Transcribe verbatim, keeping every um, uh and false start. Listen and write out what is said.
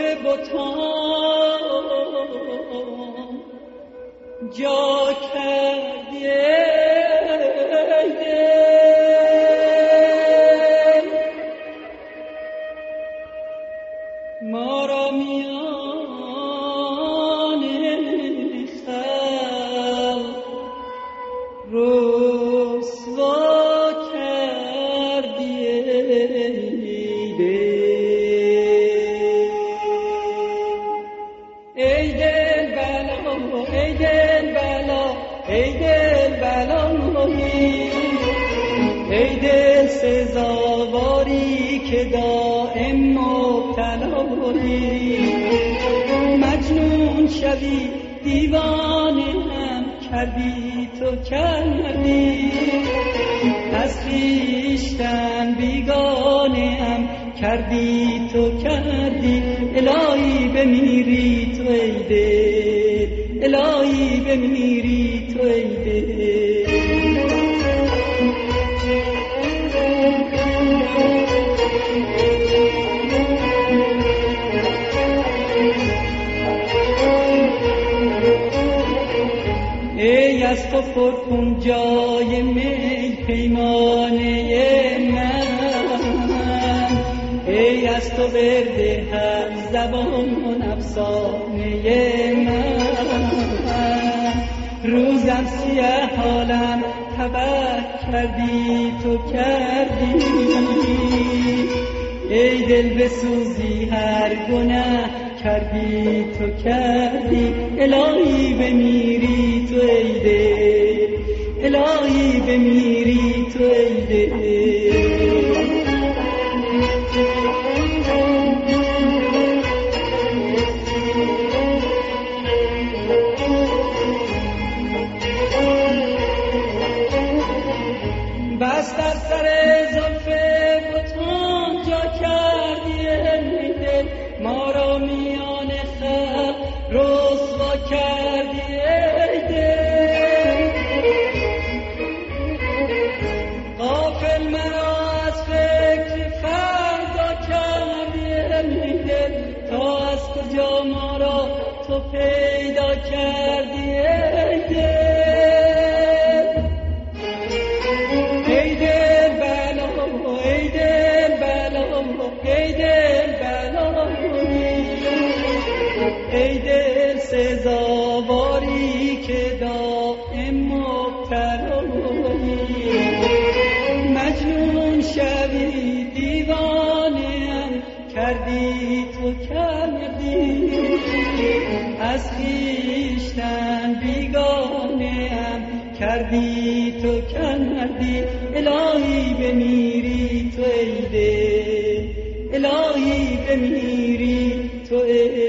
بتان جا کردی ای دل، ما را میان خلق رسوا کردی ای دل. ای دل بلا ای دل بلا ای دل بلایی، ای دل سزاواری که دائم مبتلایی، مجنون شوی دیوانه هم کردی تو کردی، از خویشتن بیگانه هم کردی تو کردی، الهی بمیری تو ای دل، الهی بمیری تو ای دل. ای از تو پر کن جای می پیمانه من، ای از تو برده هم زبان افسانه من، روزم سیه حالم تبه کردی تو کردی، ای دل بسوزی هر گناه کردی تو کردی، الهی بمیری تو ای دل، الهی بمیری تو ای دل. بس در سر زلف بتان جا کردی ای دل، ما را میان خلق رسوا کردی ای دل. غافل مرا از فکر فردا کردی ای دل، تا از کجا ما را تو پیدا کردی ای دل. ای دل بلا ای دل بلا ای دل بلا، ای دل سزاواری که دائم مبتلایی، مجنون شوی دیوانه‌ام کردی تو کردی، از خویشتن بیگانه‌ام کردی تو کردی، الهی بمیری تو ای دل، الهی بمیری تو ای